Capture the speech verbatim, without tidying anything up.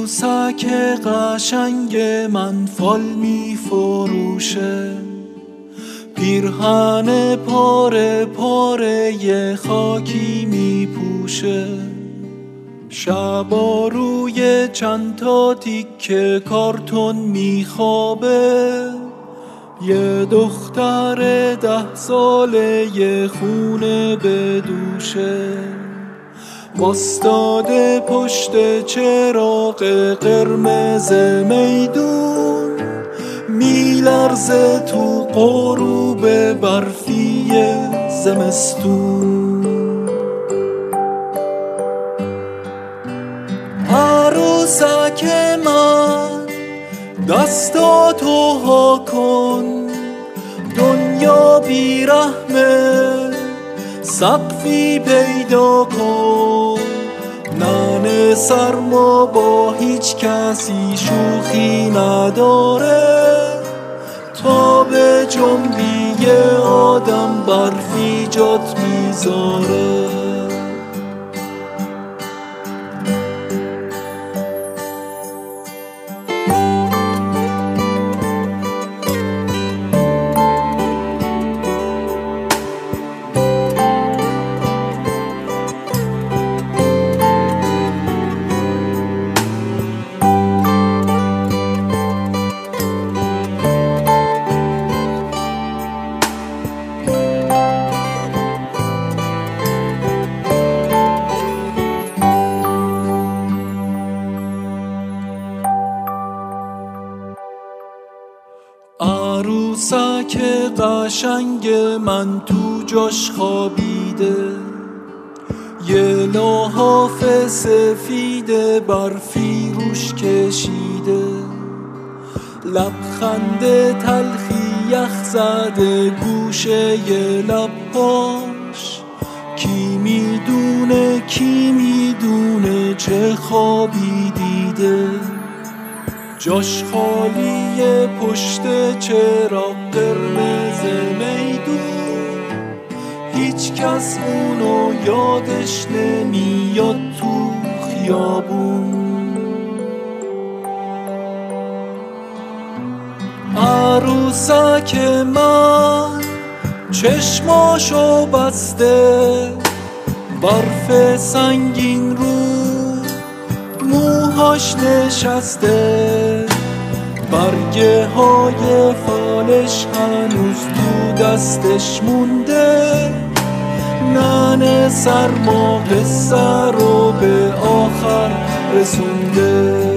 عروسک قشنگ من فال می فروشه، پیرهن پاره پاره خاکی می پوشه. شبا روی چند تا تیکه کارتون می خوابه، یه دختر ده ساله یه خونه به دوشه. واستاده پشت چراغ قرمز میدون، میلرزه تو غروب برفی زمستون. عروسک من دستاتو ها کن، دنیا بیرحمه سقفی پیدا کن. ننه سرما با هیچ کسی شوخی نداره، تا به جنبی آدم برفی جات میذاره. عروسک قشنگ من تو جاش خوابیده، یه لحاف سفید برفی روش کشیده. لبخند تلخی یخ زده گوشه ی لباش، کی میدونه کی میدونه چه خوابی دیده. جاش خالیه پشت چراغ قرمز میدون، هیچ کس اونو یادش نمیاد تو خیابون. عروسک من چشماشو بسته، برف سنگین رو موهاش نشسته. برگه های فالش هنوز تو دستش مونده. ننه سرما قصه رو به آخر رسونده.